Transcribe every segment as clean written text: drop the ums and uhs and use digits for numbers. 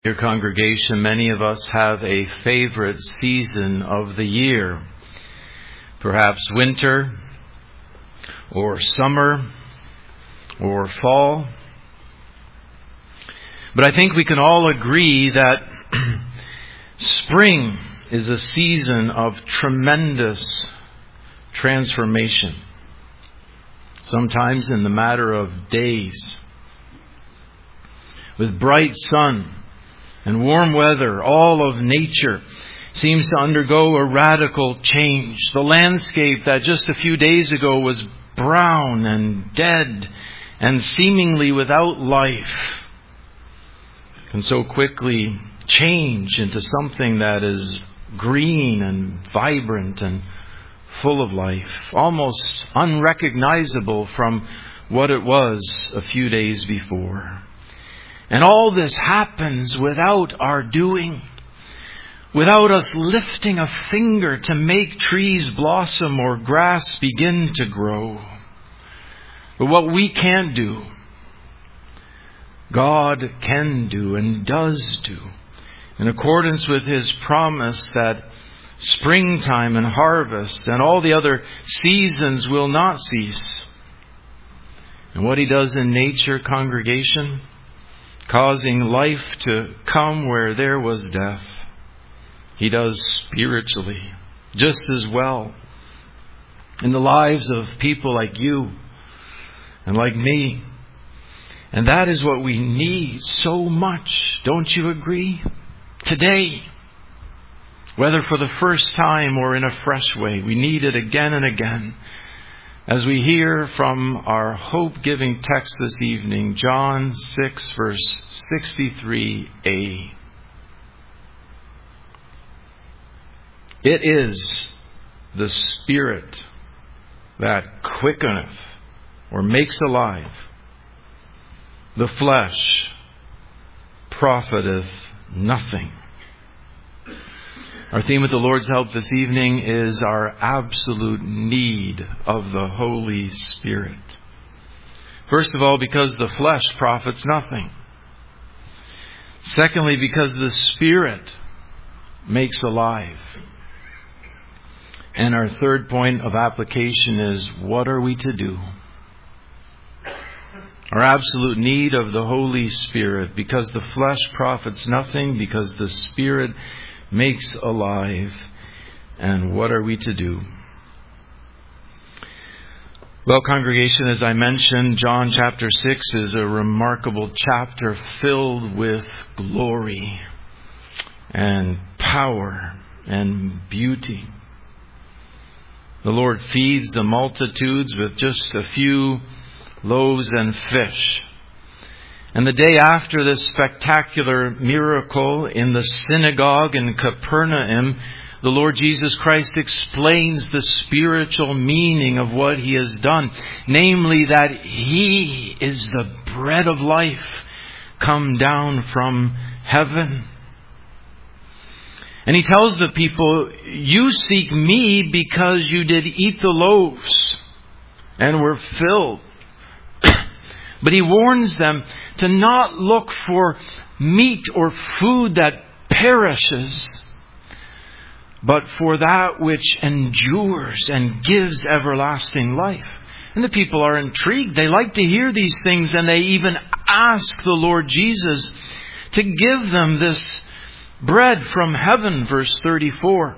Dear congregation, many of us have a favorite season of the year. Perhaps winter, or summer, or fall. But I think we can all agree that spring is a season of tremendous transformation. Sometimes in the matter of days. With bright sun and warm weather, all of nature seems to undergo a radical change. The landscape that just a few days ago was brown and dead and seemingly without life can so quickly change into something that is green and vibrant and full of life, almost unrecognizable from what it was a few days before. And all this happens without our doing, without us lifting a finger to make trees blossom or grass begin to grow. But what we can't do, God can do and does do, in accordance with His promise that springtime and harvest and all the other seasons will not cease. And what He does in nature, congregation, causing life to come where there was death, He does spiritually just as well in the lives of people like you and like me. And that is what we need so much, don't you agree? Today, whether for the first time or in a fresh way, we need it again and again. As we hear from our hope-giving text this evening, John 6, verse 63a. It is the Spirit that quickeneth or makes alive. The flesh profiteth nothing. Our theme with the Lord's help this evening is our absolute need of the Holy Spirit. First of all, because the flesh profits nothing. Secondly, because the Spirit makes alive. And our third point of application is, what are we to do? Our absolute need of the Holy Spirit, because the flesh profits nothing, because the Spirit makes alive. And what are we to do? Well, congregation, as I mentioned, John chapter 6 is a remarkable chapter filled with glory and power and beauty. The Lord feeds the multitudes with just a few loaves and fish. And the day after this spectacular miracle in the synagogue in Capernaum, the Lord Jesus Christ explains the spiritual meaning of what He has done. Namely, that He is the bread of life come down from heaven. And He tells the people, you seek Me because you did eat the loaves and were filled. But He warns them to not look for meat or food that perishes, but for that which endures and gives everlasting life. And the people are intrigued. They like to hear these things, and they even ask the Lord Jesus to give them this bread from heaven, verse 34.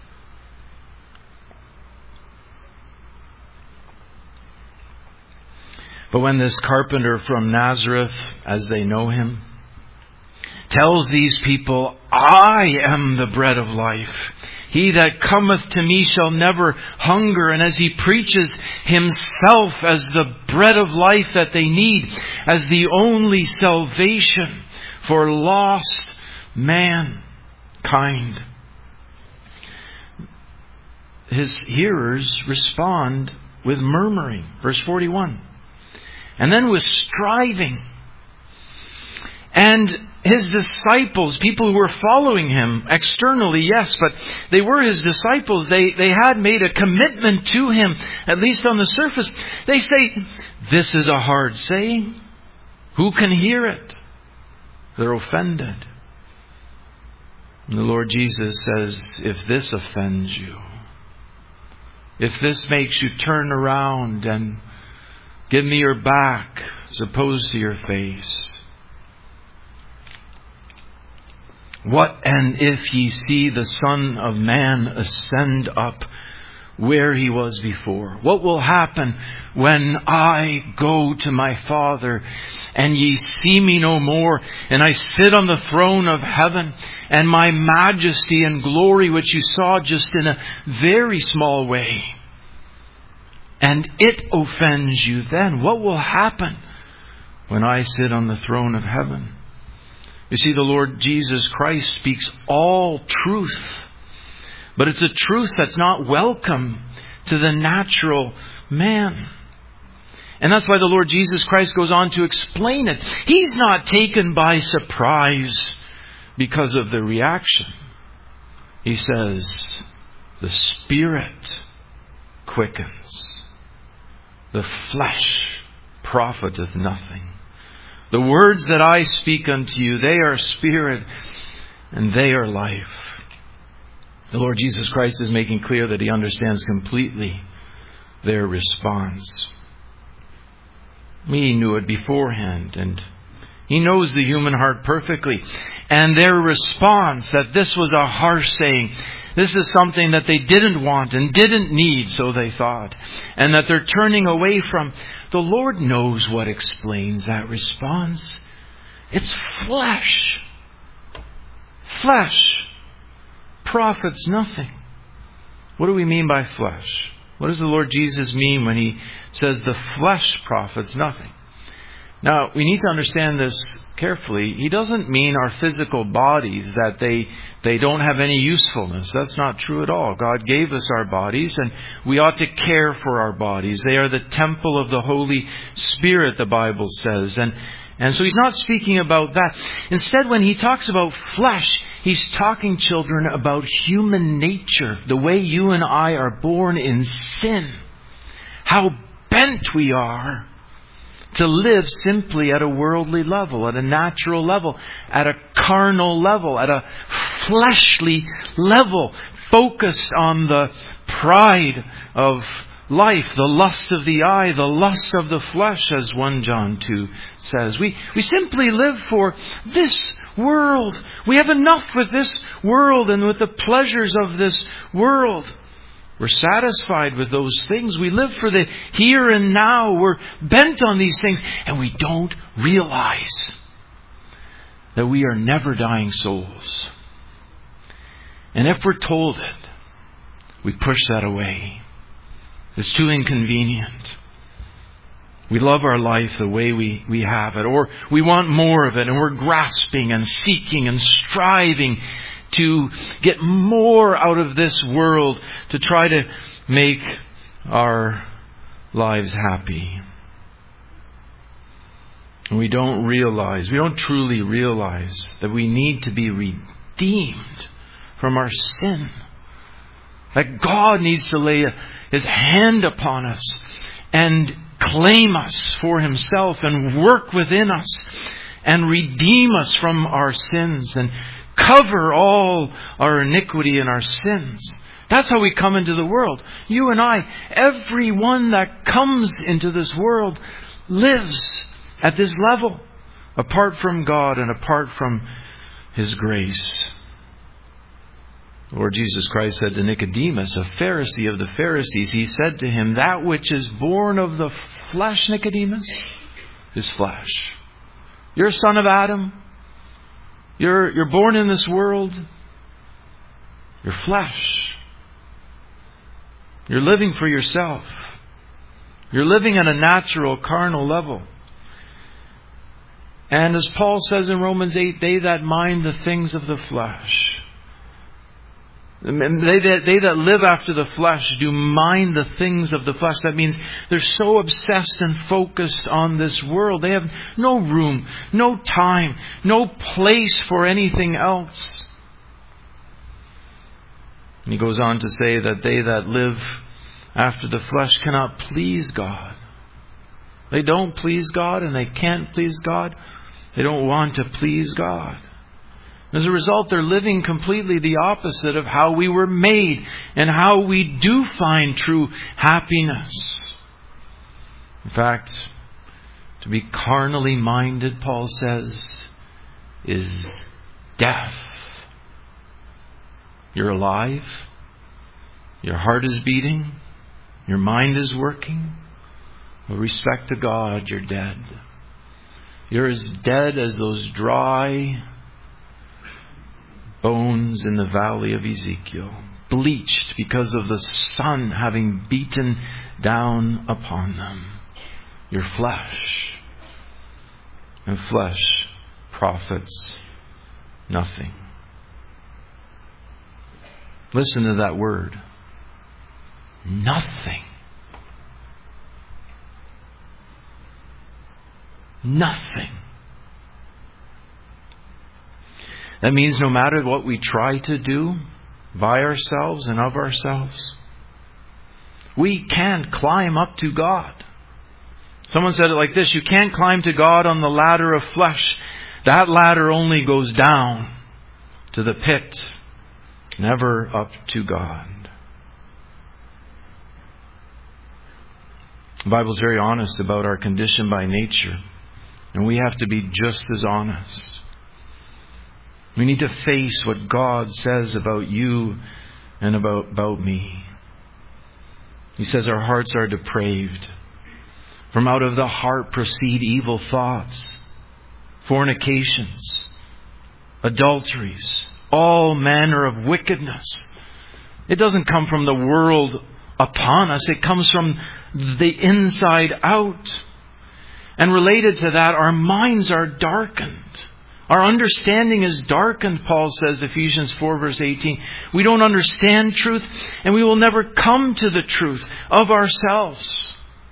But when this carpenter from Nazareth, as they know him, tells these people, I am the bread of life. He that cometh to Me shall never hunger. And as He preaches Himself as the bread of life that they need, as the only salvation for lost mankind, His hearers respond with murmuring. Verse 41. And then with striving. And His disciples, people who were following Him externally, yes, but they were His disciples. They had made a commitment to Him, at least on the surface. They say, this is a hard saying. Who can hear it? They're offended. And the Lord Jesus says, if this offends you, if this makes you turn around and give me your back as opposed to your face, what and if ye see the Son of Man ascend up where He was before? What will happen when I go to my Father and ye see me no more, and I sit on the throne of heaven, and my majesty and glory, which you saw just in a very small way, and it offends you then? What will happen when I sit on the throne of heaven? You see, the Lord Jesus Christ speaks all truth. But it's a truth that's not welcome to the natural man. And that's why the Lord Jesus Christ goes on to explain it. He's not taken by surprise because of the reaction. He says, the Spirit quickens. The flesh profiteth nothing. The words that I speak unto you, they are spirit and they are life. The Lord Jesus Christ is making clear that He understands completely their response. He knew it beforehand, and He knows the human heart perfectly. And their response, that this was a harsh saying, this is something that they didn't want and didn't need, so they thought, and that they're turning away from, the Lord knows what explains that response. It's flesh. Flesh profits nothing. What do we mean by flesh? What does the Lord Jesus mean when He says the flesh profits nothing? Now, we need to understand this carefully. He doesn't mean our physical bodies, that they don't have any usefulness. That's not true at all. God gave us our bodies, and we ought to care for our bodies. They are the temple of the Holy Spirit, the Bible says. And so He's not speaking about that. Instead, when He talks about flesh, He's talking, children, about human nature. The way you and I are born in sin. How bent we are to live simply at a worldly level, at a natural level, at a carnal level, at a fleshly level, focused on the pride of life, the lust of the eye, the lust of the flesh, as 1 John 2 says. We simply live for this world. We have enough with this world and with the pleasures of this world. We're satisfied with those things. We live for the here and now. We're bent on these things. And we don't realize that we are never dying souls. And if we're told it, we push that away. It's too inconvenient. We love our life the way we have it. Or we want more of it, and we're grasping and seeking and striving to get more out of this world to try to make our lives happy. And we don't truly realize that we need to be redeemed from our sin. That God needs to lay His hand upon us and claim us for Himself and work within us and redeem us from our sins and cover all our iniquity and our sins. That's how we come into the world. You and I, everyone that comes into this world lives at this level, apart from God and apart from His grace. Lord Jesus Christ said to Nicodemus, a Pharisee of the Pharisees, He said to him, that which is born of the flesh, Nicodemus, is flesh. You're a son of Adam. You're born in this world. You're flesh. You're living for yourself. You're living at a natural, carnal level. And as Paul says in Romans 8, they that mind the things of the flesh. They that live after the flesh do mind the things of the flesh. That means they're so obsessed and focused on this world. They have no room, no time, no place for anything else. And he goes on to say that they that live after the flesh cannot please God. They don't please God and they can't please God. They don't want to please God. As a result, they're living completely the opposite of how we were made and how we do find true happiness. In fact, to be carnally minded, Paul says, is death. You're alive. Your heart is beating. Your mind is working. With respect to God, you're dead. You're as dead as those dry bones in the valley of Ezekiel, bleached because of the sun having beaten down upon them. Your flesh. And flesh profits nothing. Listen to that word. Nothing. Nothing. That means no matter what we try to do by ourselves and of ourselves, we can't climb up to God. Someone said it like this: you can't climb to God on the ladder of flesh. That ladder only goes down to the pit, never up to God. The Bible is very honest about our condition by nature, and we have to be just as honest. We need to face what God says about you and about me. He says our hearts are depraved. From out of the heart proceed evil thoughts, fornications, adulteries, all manner of wickedness. It doesn't come from the world upon us. It comes from the inside out. And related to that, our minds are darkened. Our understanding is darkened, Paul says, Ephesians 4 verse 18. We don't understand truth, and we will never come to the truth of ourselves.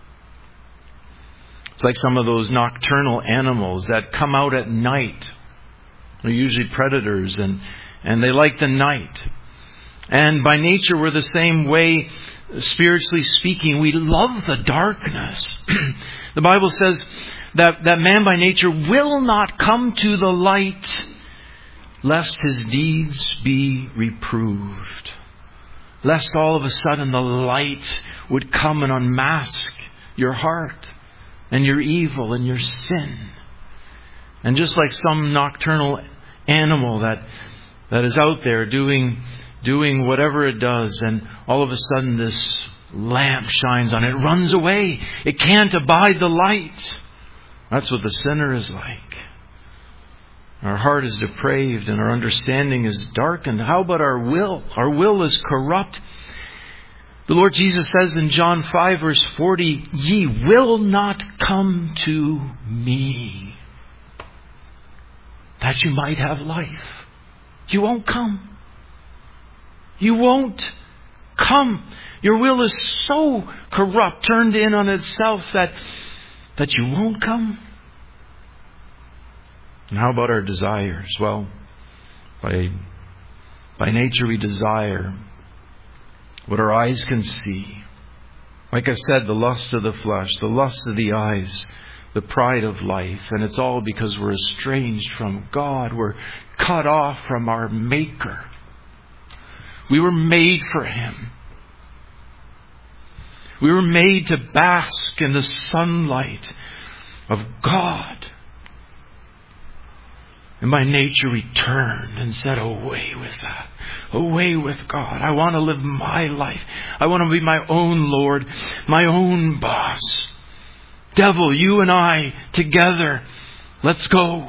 It's like some of those nocturnal animals that come out at night. They're usually predators, and they like the night. And by nature, we're the same way, spiritually speaking. We love the darkness. The Bible says that man by nature will not come to the light, lest his deeds be reproved. Lest all of a sudden the light would come and unmask your heart and your evil and your sin. And just like some nocturnal animal that is out there doing whatever it does, and all of a sudden this lamp shines on it, runs away. It can't abide the light. That's what the sinner is like. Our heart is depraved and our understanding is darkened. How about our will? Our will is corrupt. The Lord Jesus says in John 5 verse 40, ye will not come to me, that you might have life. You won't come. You won't come. Your will is so corrupt, turned in on itself, that you won't come. And how about our desires? Well, by nature we desire what our eyes can see. Like I said, the lust of the flesh, the lust of the eyes, the pride of life. And it's all because we're estranged from God. We're cut off from our Maker. We were made for Him. We were made to bask in the sunlight of God. And by nature we turned and said, away with that. Away with God. I want to live my life. I want to be my own Lord, my own boss. Devil, you and I together, let's go.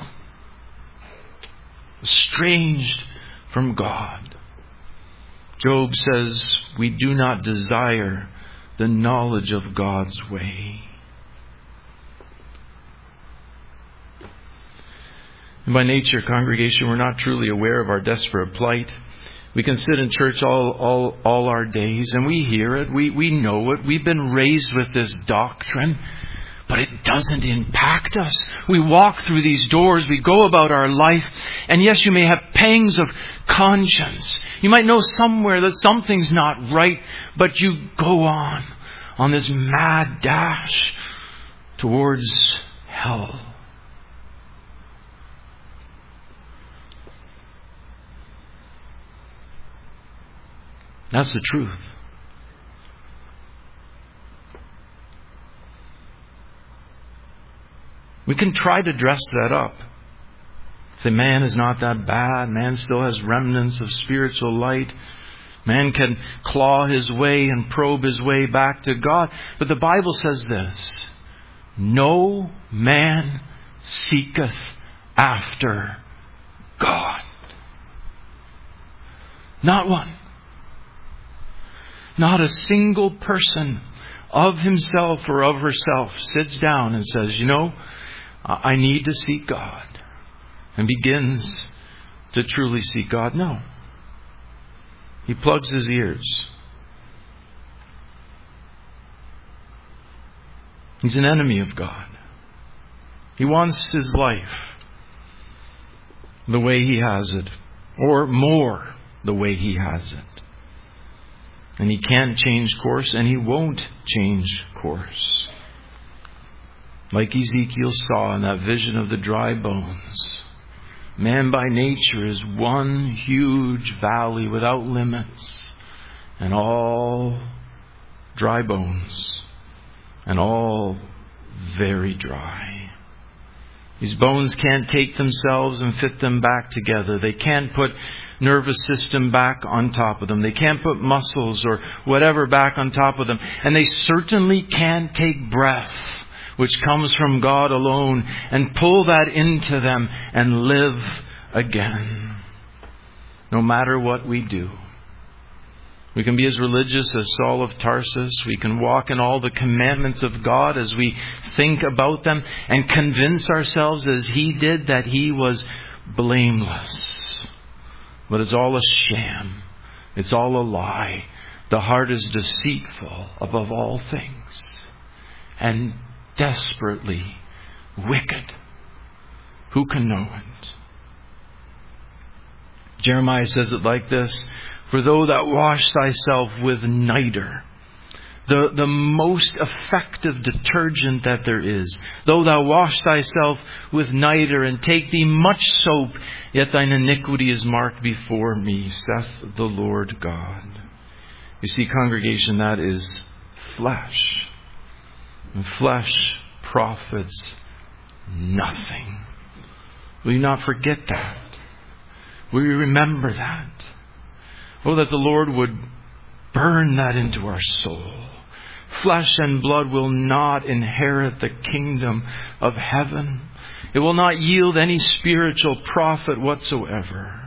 Estranged from God. Job says, we do not desire the knowledge of God's way. And by nature, congregation, we're not truly aware of our desperate plight. We can sit in church all our days and we hear it, we know it, we've been raised with this doctrine, but it doesn't impact us. We walk through these doors, we go about our life, and yes, you may have pangs of conscience. You might know somewhere that something's not right, but you go on this mad dash towards hell. That's the truth. We can try to dress that up. Say, man is not that bad. Man still has remnants of spiritual light. Man can claw his way and probe his way back to God. But the Bible says this: no man seeketh after God. Not one. Not a single person of himself or of herself sits down and says, I need to seek God, and begins to truly seek God. No. He plugs his ears. He's an enemy of God. He wants his life the way he has it, or more the way he has it. And he can't change course, and he won't change course. Like Ezekiel saw in that vision of the dry bones, man by nature is one huge valley without limits, and all dry bones, and all very dry. These bones can't take themselves and fit them back together. They can't put nervous system back on top of them. They can't put muscles or whatever back on top of them. And they certainly can't take breath, which comes from God alone, and pull that into them and live again. No matter what we do. We can be as religious as Saul of Tarsus. We can walk in all the commandments of God as we think about them, and convince ourselves as he did that he was blameless. But it's all a sham. It's all a lie. The heart is deceitful above all things, and desperately wicked. Who can know it? Jeremiah says it like this: for though thou wash thyself with niter, the most effective detergent that there is, though thou wash thyself with niter and take thee much soap, yet thine iniquity is marked before me, saith the Lord God. You see, congregation, that is flesh. And flesh profits nothing. Will you not forget that? Will you remember that? Oh, that the Lord would burn that into our soul. Flesh and blood will not inherit the kingdom of heaven. It will not yield any spiritual profit whatsoever.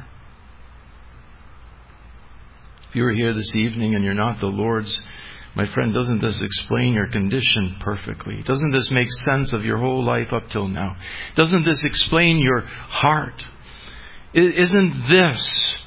If you are here this evening and you're not the Lord's, my friend, doesn't this explain your condition perfectly? Doesn't this make sense of your whole life up till now? Doesn't this explain your heart? Isn't this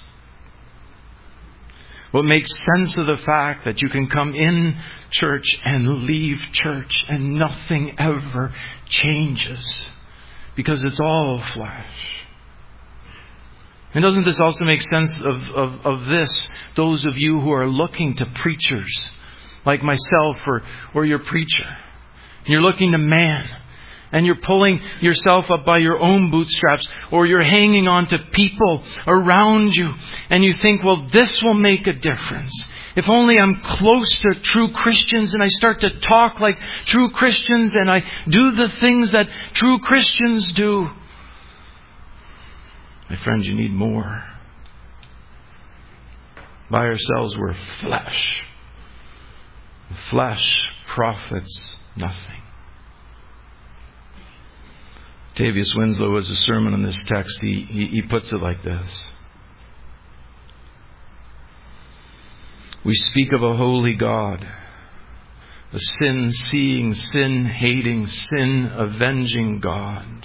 what makes sense of the fact that you can come in church and leave church and nothing ever changes? Because it's all flesh. And doesn't this also make sense of this? Those of you who are looking to preachers like myself or your preacher. You're looking to man. And you're pulling yourself up by your own bootstraps, or you're hanging on to people around you. And you think, well, this will make a difference. If only I'm close to true Christians and I start to talk like true Christians and I do the things that true Christians do. My friend, you need more. By ourselves, we're flesh. Flesh profits nothing. Tavius Winslow, as a sermon on this text, he puts it like this: we speak of a holy God, a sin-seeing, sin-hating, sin-avenging God.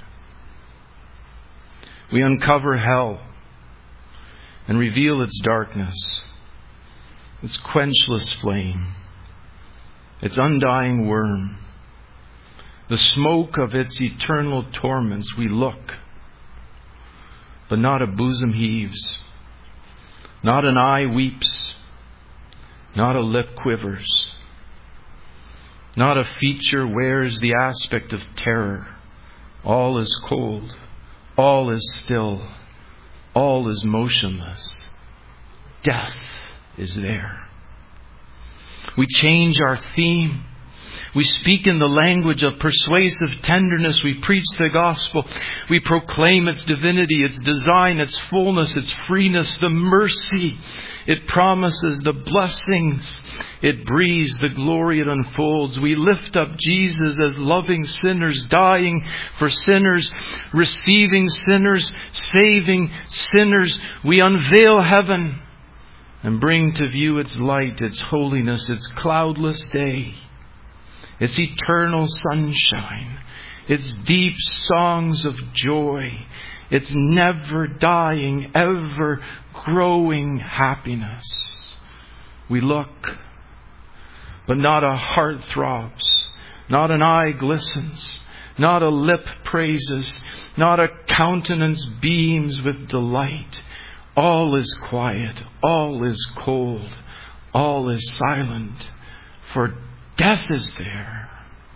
We uncover hell and reveal its darkness, its quenchless flame, its undying worm. The smoke of its eternal torments. We look, but not a bosom heaves, not an eye weeps, not a lip quivers, not a feature wears the aspect of terror. All is cold, all is still, all is motionless. Death is there. We change our theme. We speak in the language of persuasive tenderness. We preach the gospel. We proclaim its divinity, its design, its fullness, its freeness, the mercy it promises, the blessings it breathes, the glory it unfolds. We lift up Jesus as loving sinners, dying for sinners, receiving sinners, saving sinners. We unveil heaven and bring to view its light, its holiness, its cloudless day, its eternal sunshine, its deep songs of joy, its never dying, ever growing happiness. We look, but not a heart throbs, not an eye glistens, not a lip praises, not a countenance beams with delight. All is quiet, all is cold, all is silent, for death is there.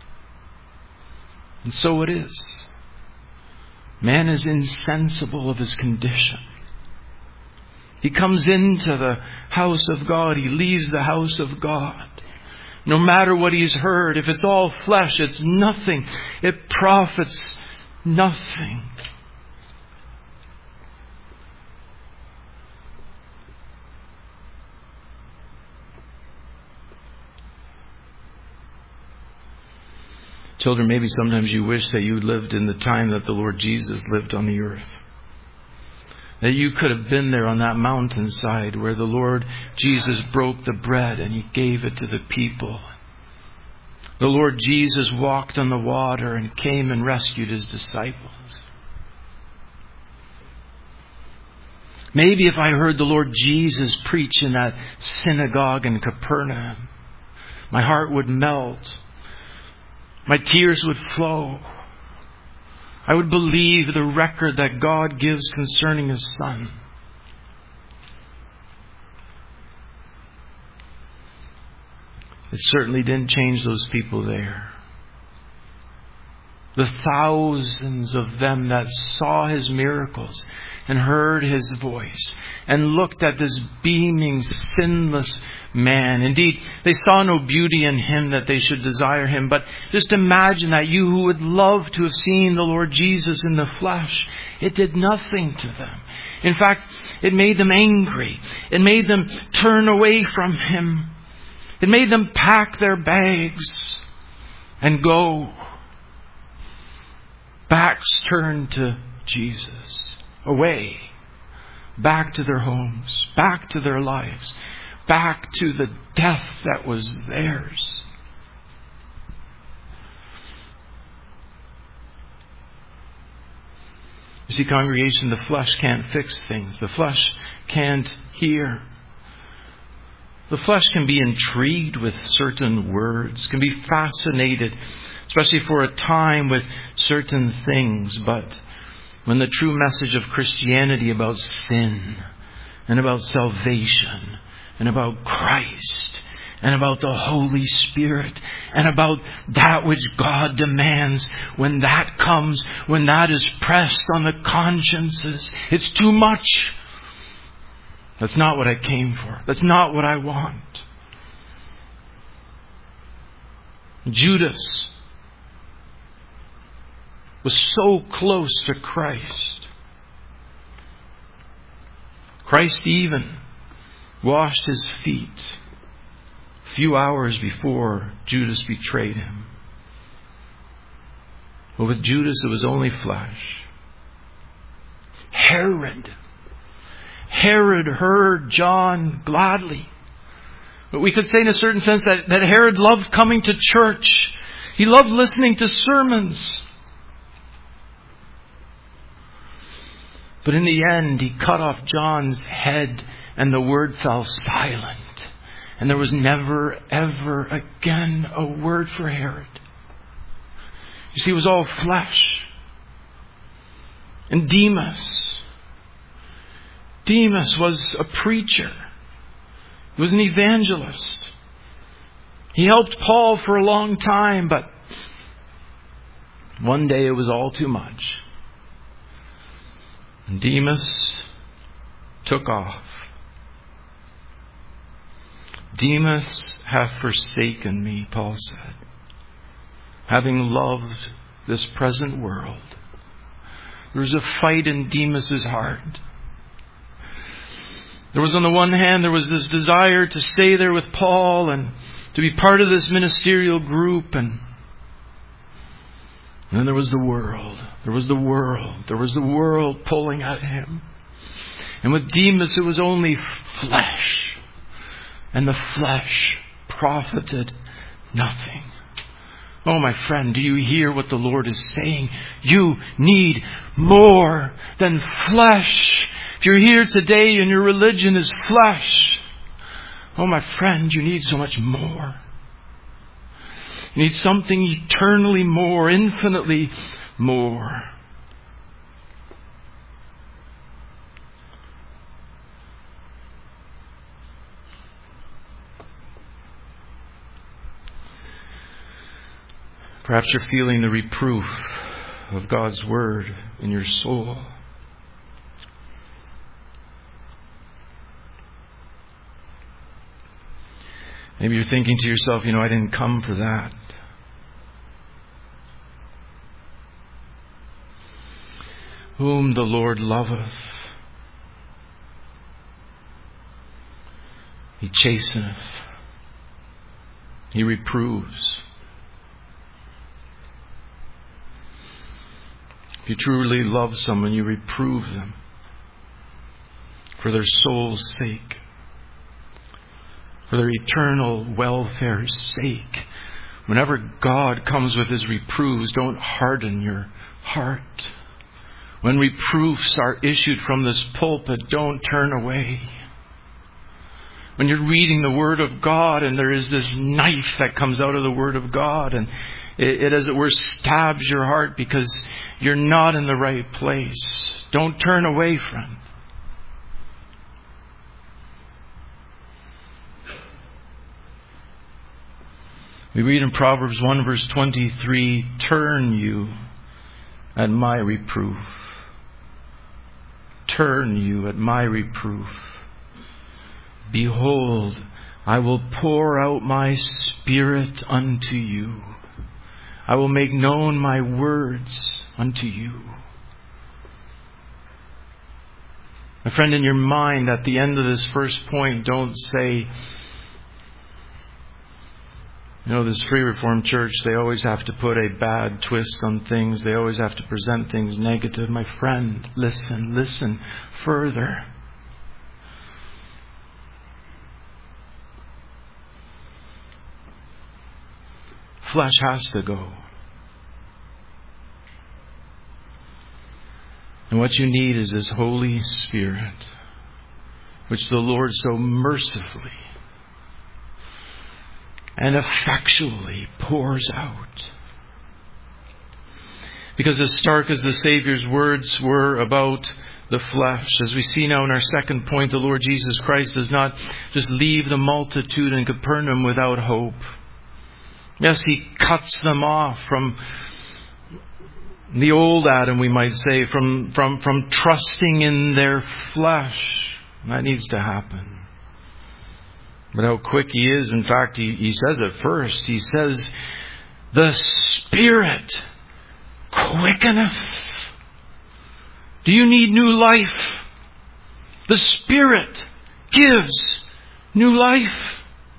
And so it is. Man is insensible of his condition. He comes into the house of God. He leaves the house of God. No matter what he's heard, if it's all flesh, it's nothing. It profits nothing. Children, maybe sometimes you wish that you lived in the time that the Lord Jesus lived on the earth. That you could have been there on that mountainside where the Lord Jesus broke the bread and He gave it to the people. The Lord Jesus walked on the water and came and rescued His disciples. Maybe if I heard the Lord Jesus preach in that synagogue in Capernaum, my heart would melt. My tears would flow. I would believe the record that God gives concerning His Son. It certainly didn't change those people there. The thousands of them that saw His miracles and heard His voice and looked at this beaming, sinless man. Indeed, they saw no beauty in Him that they should desire Him. But just imagine that, you who would love to have seen the Lord Jesus in the flesh. It did nothing to them. In fact, it made them angry. It made them turn away from Him. It made them pack their bags and go. Backs turned to Jesus. Away. Back to their homes. Back to their lives. Back to the death that was theirs. You see, congregation, the flesh can't fix things. The flesh can't hear. The flesh can be intrigued with certain words, can be fascinated, especially for a time, with certain things. But when the true message of Christianity about sin and about salvation and about Christ and about the Holy Spirit and about that which God demands, when that comes, when that is pressed on the consciences, it's too much. That's not what I came for. That's not what I want. Judas was so close to Christ. Christ even washed His feet a few hours before Judas betrayed Him. But with Judas, it was only flesh. Herod heard John gladly. But we could say in a certain sense that Herod loved coming to church. He loved listening to sermons. But in the end, he cut off John's head and the word fell silent. And there was never, ever again a word for Herod. You see, it was all flesh. And Demas was a preacher. He was an evangelist. He helped Paul for a long time, but one day it was all too much. And Demas took off. Demas hath forsaken me, Paul said, having loved this present world. There was a fight in Demas's heart. There was, on the one hand, there was this desire to stay there with Paul and to be part of this ministerial group. And then there was the world. There was the world. There was the world pulling at him. And with Demas, it was only flesh. And the flesh profited nothing. Oh, my friend, do you hear what the Lord is saying? You need more than flesh. If you're here today and your religion is flesh, oh, my friend, you need so much more. You need something eternally more, infinitely more. Perhaps you're feeling the reproof of God's Word in your soul. Maybe you're thinking to yourself, I didn't come for that. Whom the Lord loveth, He chasteneth. He reproves. If you truly love someone, you reprove them for their soul's sake, for their eternal welfare's sake. Whenever God comes with His reproofs, don't harden your heart. When reproofs are issued from this pulpit, don't turn away. When you're reading the Word of God and there is this knife that comes out of the Word of God and it as it were stabs your heart because you're not in the right place, don't turn away, friend. We read in Proverbs 1 verse 23, turn you at my reproof. Turn you at my reproof. Behold, I will pour out my Spirit unto you. I will make known my words unto you. My friend, in your mind, at the end of this first point, don't say, this Free Reformed Church, they always have to put a bad twist on things. They always have to present things negative. My friend, listen further. Flesh has to go. And what you need is this Holy Spirit, which the Lord so mercifully and effectually pours out. Because as stark as the Savior's words were about the flesh, as we see now in our second point, the Lord Jesus Christ does not just leave the multitude in Capernaum without hope. Yes, He cuts them off from the old Adam, we might say, from trusting in their flesh. That needs to happen. But how quick He is. In fact, He says it first. He says, the Spirit quickeneth. Do you need new life? The Spirit gives new life.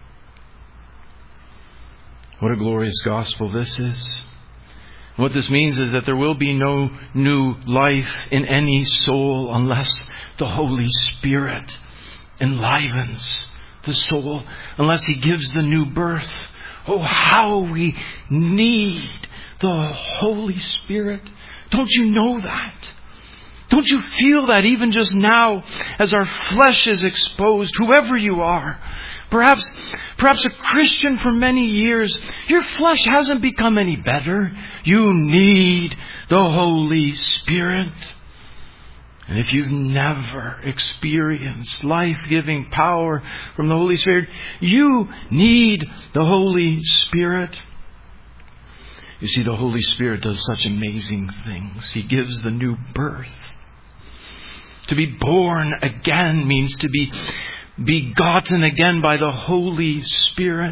What a glorious gospel this is. What this means is that there will be no new life in any soul unless the Holy Spirit enlivens the soul, unless He gives the new birth. Oh, how we need the Holy Spirit. Don't you know that? Don't you feel that even just now as our flesh is exposed, whoever you are? Perhaps a Christian for many years, your flesh hasn't become any better. You need the Holy Spirit. And if you've never experienced life-giving power from the Holy Spirit, you need the Holy Spirit. You see, the Holy Spirit does such amazing things. He gives the new birth. To be born again means to be begotten again by the Holy Spirit.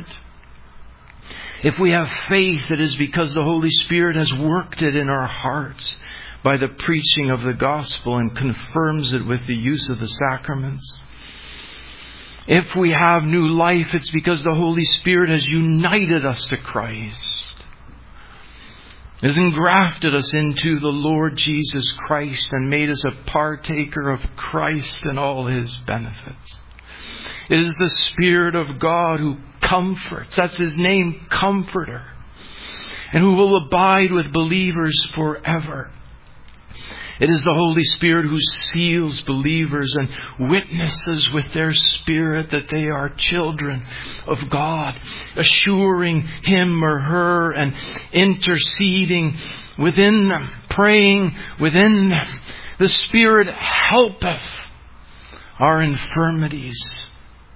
If we have faith, it is because the Holy Spirit has worked it in our hearts by the preaching of the gospel and confirms it with the use of the sacraments. If we have new life, it's because the Holy Spirit has united us to Christ, has engrafted us into the Lord Jesus Christ and made us a partaker of Christ and all His benefits. It is the Spirit of God who comforts. That's His name, Comforter. And who will abide with believers forever. It is the Holy Spirit who seals believers and witnesses with their spirit that they are children of God, assuring him or her and interceding within them, praying within them. The Spirit helpeth our infirmities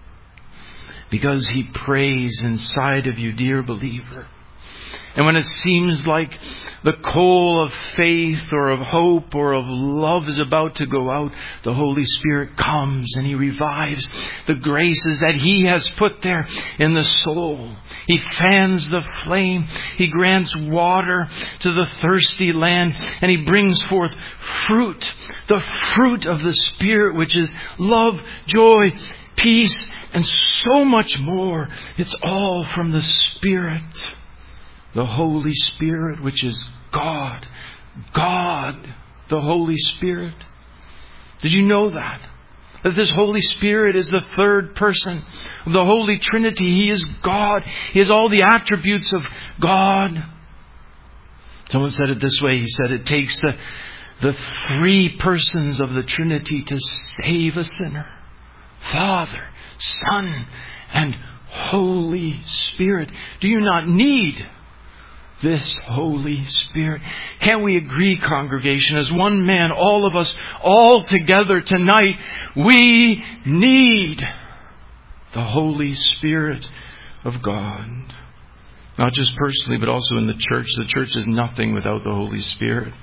because He prays inside of you, dear believer. And when it seems like the coal of faith or of hope or of love is about to go out, the Holy Spirit comes and He revives the graces that He has put there in the soul. He fans the flame. He grants water to the thirsty land. And He brings forth fruit, the fruit of the Spirit, which is love, joy, peace, and so much more. It's all from the Spirit. The Holy Spirit, which is God. God, the Holy Spirit. Did you know that? That this Holy Spirit is the third person of the Holy Trinity. He is God. He has all the attributes of God. Someone said it this way. He said it takes the three persons of the Trinity to save a sinner. Father, Son, and Holy Spirit. Do you not need this Holy Spirit? Can we agree, congregation, as one man, all of us, all together tonight, we need the Holy Spirit of God. Not just personally, but also in the church. The church is nothing without the Holy Spirit.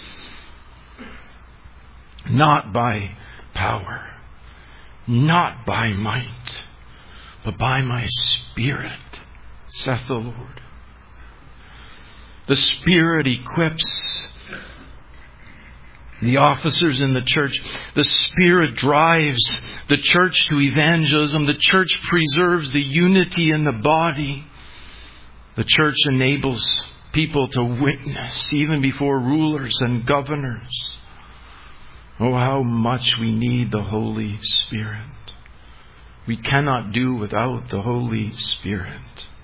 Not by power, not by might, but by my Spirit, saith the Lord. The Spirit equips the officers in the church. The Spirit drives the church to evangelism. The church preserves the unity in the body. The church enables people to witness even before rulers and governors. Oh, how much we need the Holy Spirit. We cannot do without the Holy Spirit.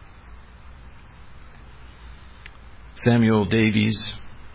Samuel Davies,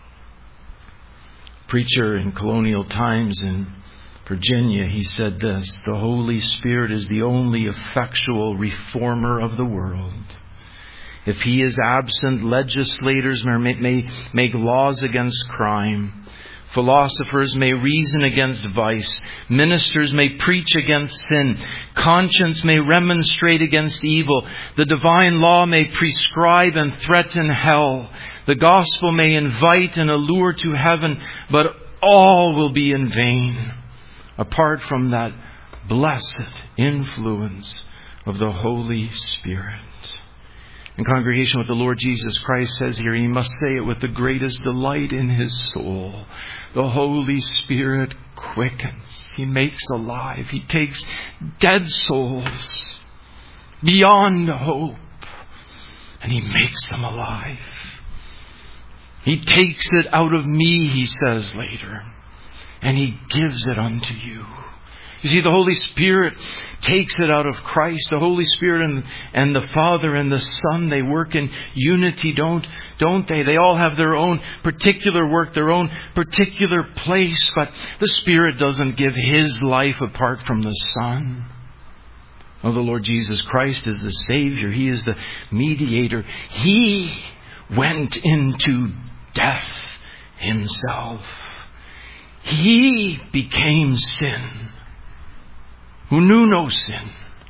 preacher in colonial times in Virginia, he said this: the Holy Spirit is the only effectual reformer of the world. If He is absent, legislators may make laws against crime. Philosophers may reason against vice. Ministers may preach against sin. Conscience may remonstrate against evil. The divine law may prescribe and threaten hell. The gospel may invite and allure to heaven, but all will be in vain apart from that blessed influence of the Holy Spirit. In congregation, what the Lord Jesus Christ says here, He must say it with the greatest delight in His soul. The Holy Spirit quickens. He makes alive. He takes dead souls beyond hope and He makes them alive. He takes it out of me, He says later, and He gives it unto you. You see, the Holy Spirit takes it out of Christ. The Holy Spirit and the Father and the Son, they work in unity, don't they? They all have their own particular work, their own particular place, but the Spirit doesn't give His life apart from the Son. Oh, the Lord Jesus Christ is the Savior. He is the mediator. He went into death Himself. He became sin, who knew no sin.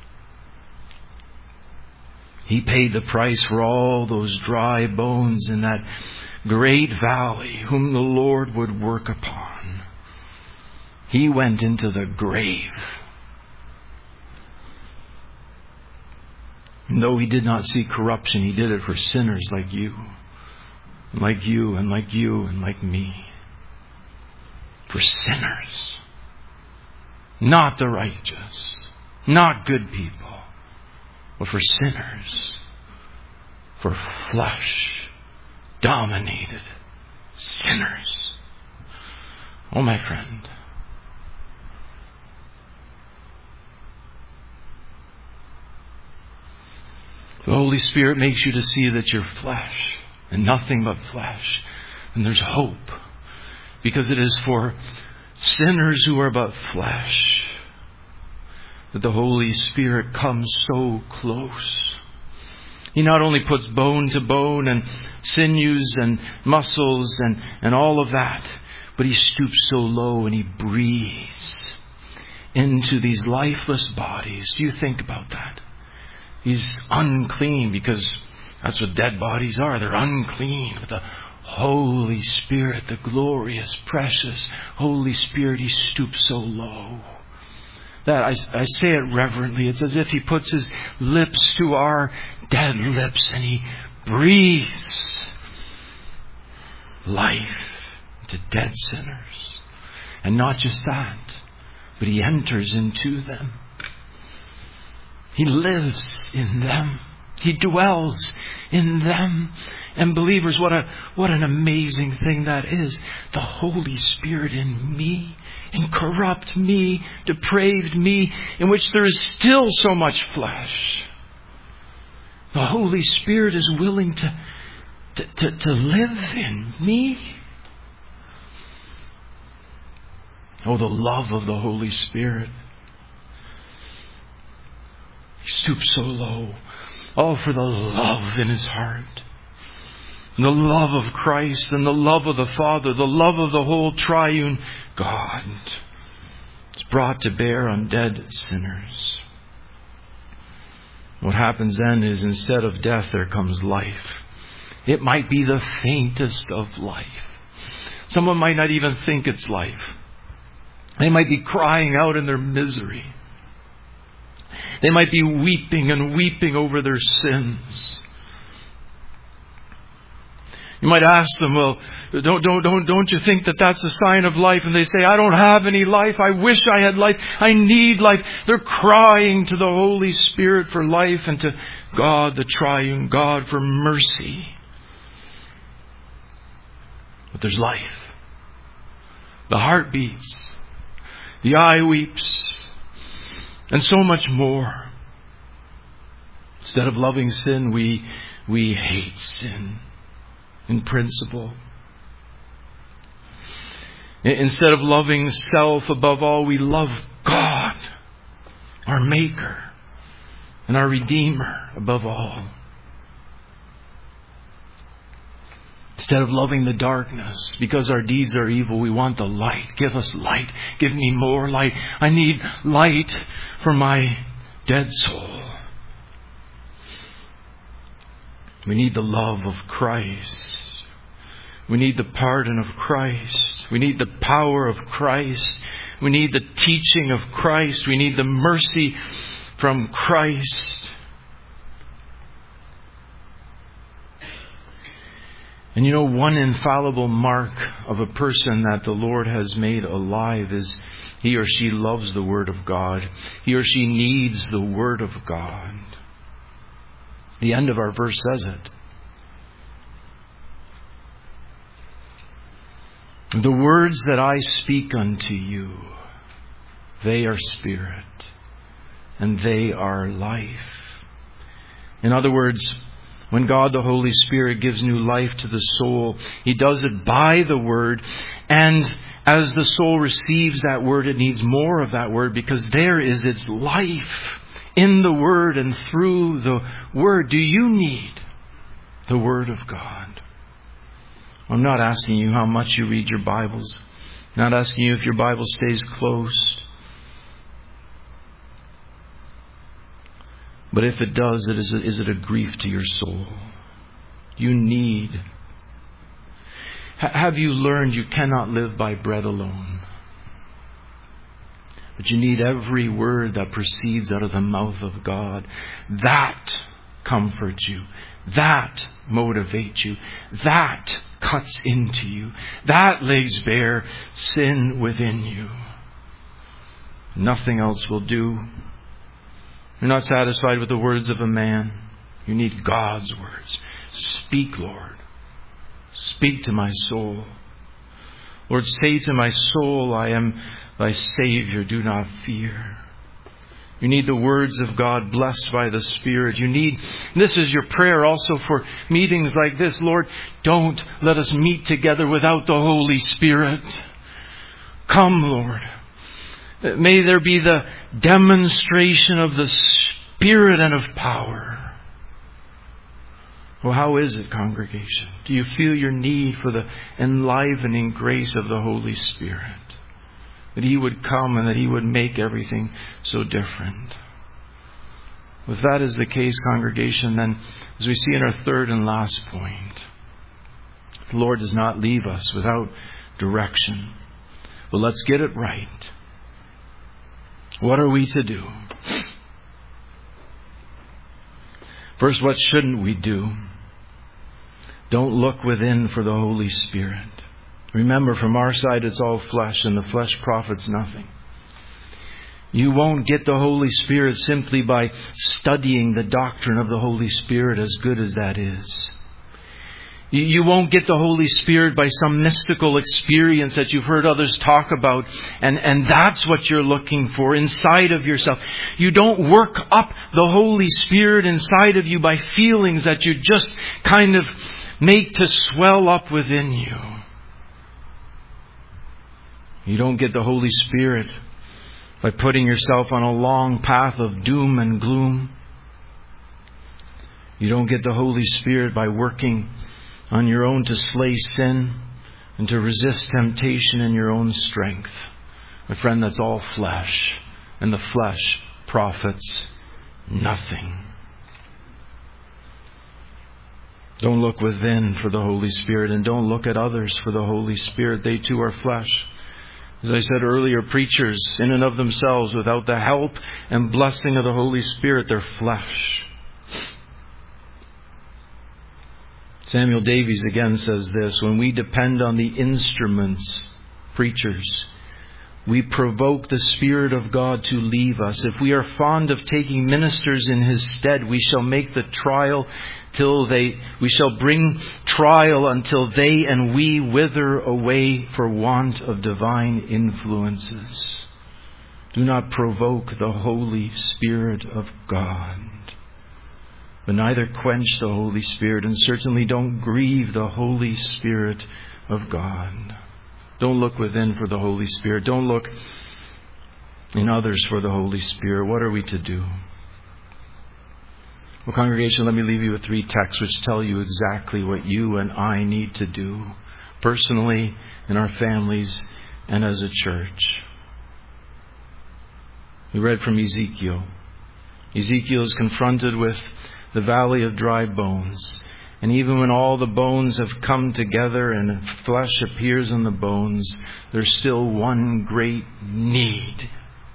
He paid the price for all those dry bones in that great valley whom the Lord would work upon. He went into the grave And though He did not see corruption, He did it for sinners like you, and like you, and like you, and like me. For sinners. Not the righteous. Not good people. But for sinners. For flesh-dominated sinners. Oh, my friend. The Holy Spirit makes you to see that you're flesh and nothing but flesh. And there's hope. Because it is for sinners who are but flesh that the Holy Spirit comes so close. He not only puts bone to bone and sinews and muscles and all of that, but He stoops so low and He breathes into these lifeless bodies. Do you think about that? He's unclean because that's what dead bodies are. They're unclean. But the Holy Spirit, the glorious, precious Holy Spirit, He stoops so low. That I say it reverently. It's as if He puts His lips to our dead lips and He breathes life to dead sinners. And not just that, but He enters into them. He lives in them. He dwells in them. And believers, what an amazing thing that is. The Holy Spirit in me, in corrupt me, depraved me, in which there is still so much flesh. The Holy Spirit is willing to live in me. Oh, the love of the Holy Spirit. He stoops so low. Oh, for the love in His heart. And the love of Christ and the love of the Father, the love of the whole triune God. It's brought to bear on dead sinners. What happens then is instead of death, there comes life. It might be the faintest of life. Someone might not even think it's life. They might be crying out in their misery. They might be weeping and weeping over their sins. You might ask them, well, don't you think that that's a sign of life? And they say, I don't have any life. I wish I had life. I need life. They're crying to the Holy Spirit for life and to God, the triune God, for mercy. But there's life. The heart beats. The eye weeps. And so much more. Instead of loving sin, we hate sin in principle. Instead of loving self above all, we love God, our Maker and our Redeemer above all. Instead of loving the darkness, because our deeds are evil, we want the light. Give us light. Give me more light. I need light for my dead soul. We need the love of Christ. We need the pardon of Christ. We need the power of Christ. We need the teaching of Christ. We need the mercy from Christ. And you know, one infallible mark of a person that the Lord has made alive is he or she loves the Word of God. He or she needs the Word of God. The end of our verse says it. The words that I speak unto you, they are spirit, and they are life. In other words, when God the Holy Spirit gives new life to the soul, He does it by the Word. And as the soul receives that Word, it needs more of that Word, because there is its life in the Word and through the Word. Do you need the Word of God? I'm not asking you how much you read your Bibles. I'm not asking you if your Bible stays closed. But if it does, is it a grief to your soul? You need. Have you learned you cannot live by bread alone? But you need every word that proceeds out of the mouth of God. That comforts you. That motivates you. That cuts into you. That lays bare sin within you. Nothing else will do. You're not satisfied with the words of a man. You need God's words. Speak, Lord. Speak to my soul. Lord, say to my soul, I am thy Savior. Do not fear. You need the words of God blessed by the Spirit. This is your prayer also for meetings like this. Lord, don't let us meet together without the Holy Spirit. Come, Lord. May there be the demonstration of the Spirit and of power. Well, how is it, congregation? Do you feel your need for the enlivening grace of the Holy Spirit? That He would come and that He would make everything so different. If that is the case, congregation, then as we see in our third and last point, the Lord does not leave us without direction. But let's get it right. What are we to do? First, what shouldn't we do? Don't look within for the Holy Spirit. Remember, from our side, it's all flesh, and the flesh profits nothing. You won't get the Holy Spirit simply by studying the doctrine of the Holy Spirit, as good as that is. You won't get the Holy Spirit by some mystical experience that you've heard others talk about, and that's what you're looking for inside of yourself. You don't work up the Holy Spirit inside of you by feelings that you just kind of make to swell up within you. You don't get the Holy Spirit by putting yourself on a long path of doom and gloom. You don't get the Holy Spirit by working on your own to slay sin and to resist temptation in your own strength. My friend, that's all flesh, and the flesh profits nothing. Don't look within for the Holy Spirit, and don't look at others for the Holy Spirit. They too are flesh. As I said earlier, preachers in and of themselves, without the help and blessing of the Holy Spirit, they're flesh. Samuel Davies again says this: when we depend on the instruments, preachers, we provoke the Spirit of God to leave us. If we are fond of taking ministers in His stead, we shall make the trial we shall bring trial until they and we wither away for want of divine influences. Do not provoke the Holy Spirit of God, but neither quench the Holy Spirit, and certainly don't grieve the Holy Spirit of God. Don't look within for the Holy Spirit. Don't look in others for the Holy Spirit. What are we to do? Well, congregation, let me leave you with 3 texts which tell you exactly what you and I need to do, personally, in our families, and as a church. We read from Ezekiel. Ezekiel is confronted with the valley of dry bones. And even when all the bones have come together and flesh appears on the bones, there's still one great need.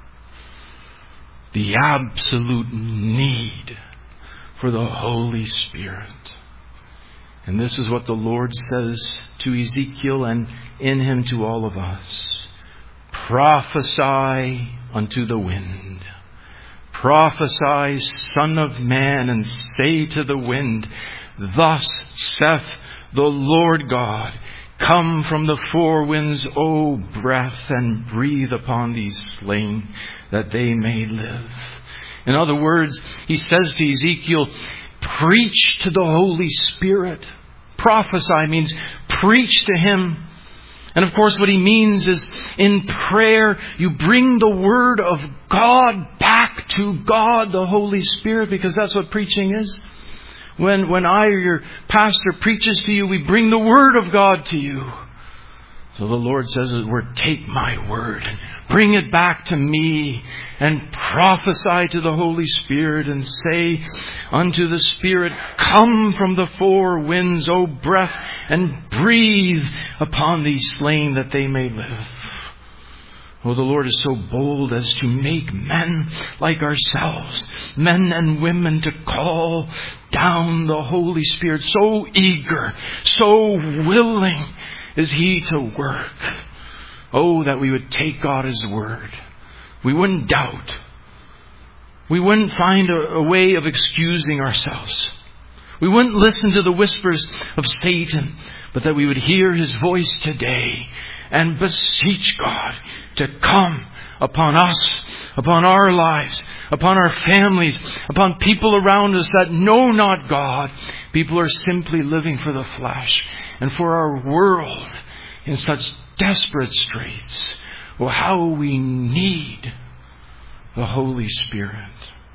The absolute need for the Holy Spirit. And this is what the Lord says to Ezekiel, and in him to all of us. Prophesy unto the wind. Prophesy, Son of Man, and say to the wind, Thus saith the Lord God, Come from the 4 winds, O breath, and breathe upon these slain, that they may live. In other words, he says to Ezekiel, preach to the Holy Spirit. Prophesy means preach to Him. And of course what he means is, in prayer, you bring the Word of God back to God, the Holy Spirit, because that's what preaching is. When I or your pastor preaches to you, we bring the Word of God to you. So the Lord says, take my Word and bring it back to me, and prophesy to the Holy Spirit, and say unto the Spirit, Come from the 4 winds, O breath, and breathe upon these slain, that they may live. Oh, the Lord is so bold as to make men like ourselves, men and women, to call down the Holy Spirit. So eager, so willing is He to work. Oh, that we would take God at His word. We wouldn't doubt. We wouldn't find a way of excusing ourselves. We wouldn't listen to the whispers of Satan, but that we would hear His voice today and beseech God to come upon us, upon our lives, upon our families, upon people around us that know not God. People are simply living for the flesh and for our world in such desperate straits. Oh, how we need the Holy Spirit.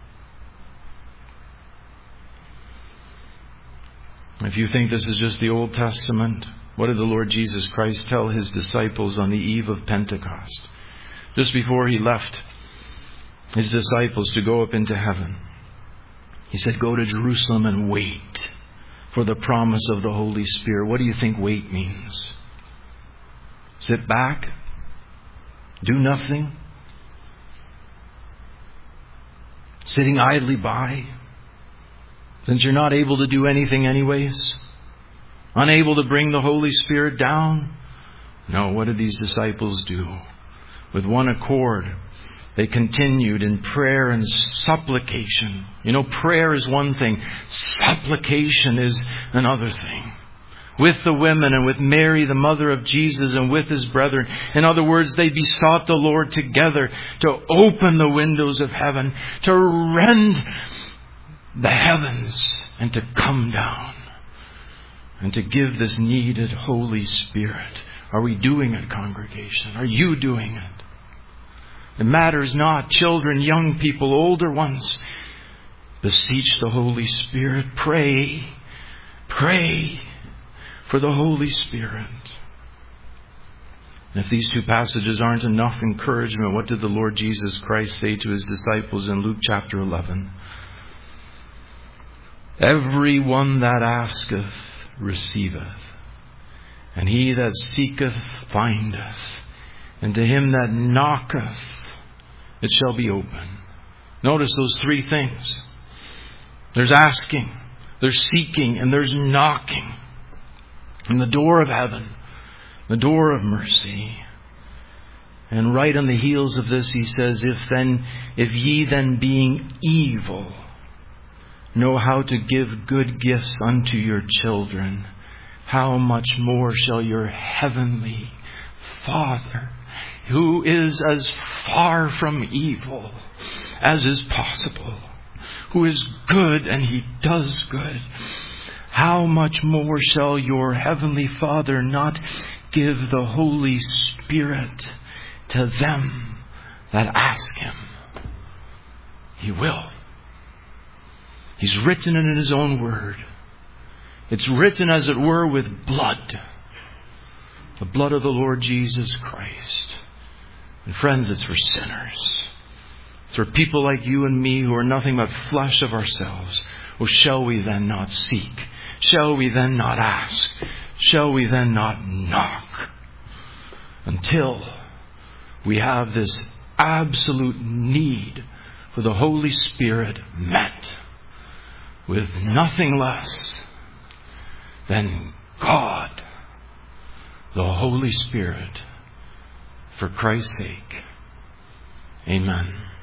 If you think this is just the Old Testament, what did the Lord Jesus Christ tell His disciples on the eve of Pentecost? Just before He left His disciples to go up into heaven, He said, go to Jerusalem and wait for the promise of the Holy Spirit. What do you think wait means? Sit back? Do nothing? Sitting idly by? Since you're not able to do anything anyways? Unable to bring the Holy Spirit down? No, what did these disciples do? With one accord, they continued in prayer and supplication. You know, prayer is one thing. Supplication is another thing. With the women and with Mary, the mother of Jesus, and with His brethren. In other words, they besought the Lord together to open the windows of heaven, to rend the heavens, and to come down, and to give this needed Holy Spirit. Are we doing it, congregation? Are you doing it? It matters not, children, young people, older ones. Beseech the Holy Spirit. Pray. Pray for the Holy Spirit. And if these two passages aren't enough encouragement, what did the Lord Jesus Christ say to His disciples in Luke chapter 11? Every one that asketh receiveth, and he that seeketh findeth, and to him that knocketh it shall be open. Notice those three things. There's asking, there's seeking, and there's knocking. And the door of heaven, the door of mercy. And right on the heels of this, He says, if ye then being evil know how to give good gifts unto your children, how much more shall your heavenly Father, who is as far from evil as is possible, who is good and He does good, how much more shall your heavenly Father not give the Holy Spirit to them that ask Him? He will. He's written it in His own word. It's written, as it were, with blood. The blood of the Lord Jesus Christ. And friends, it's for sinners. It's for people like you and me who are nothing but flesh of ourselves. Well, shall we then not seek? Shall we then not ask? Shall we then not knock? Until we have this absolute need for the Holy Spirit met with nothing less than God, the Holy Spirit, for Christ's sake. Amen.